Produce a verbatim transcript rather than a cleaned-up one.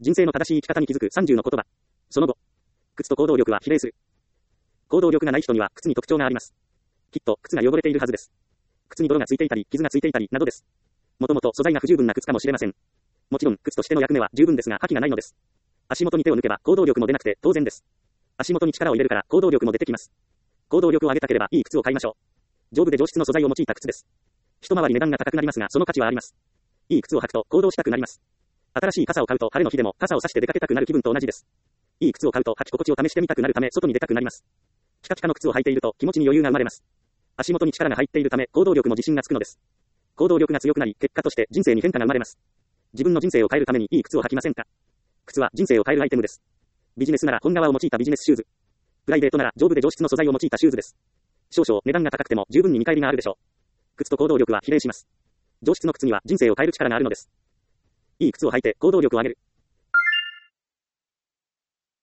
人生の正しい生き方に気づくさんじゅうの言葉。その後、靴と行動力は比例する。行動力がない人には靴に特徴があります。きっと靴が汚れているはずです。靴に泥がついていたり、傷がついていたり、などです。もともと素材が不十分な靴かもしれません。もちろん、靴としての役目は十分ですが、覇気がないのです。足元に手を抜けば行動力も出なくて当然です。足元に力を入れるから行動力も出てきます。行動力を上げたければいい靴を買いましょう。丈夫で上質の素材を用いた靴です。一回り値段が高くなりますが、その価値はあります。いい靴を履くと行動したくなります。新しい傘を買うと晴れの日でも傘を差して出かけたくなる気分と同じです。いい靴を買うと履き心地を試してみたくなるため外に出たくなります。ピカピカの靴を履いていると気持ちに余裕が生まれます。足元に力が入っているため行動力も自信がつくのです。行動力が強くなり、結果として人生に変化が生まれます。自分の人生を変えるためにいい靴を履きませんか？靴は人生を変えるアイテムです。ビジネスなら本革を用いたビジネスシューズ。プライベートなら丈夫で上質の素材を用いたシューズです。少々値段が高くても十分に見返りがあるでしょう。靴と行動力は比例します。上質の靴には人生を変える力があるのです。いい靴を履いて行動力を上げる。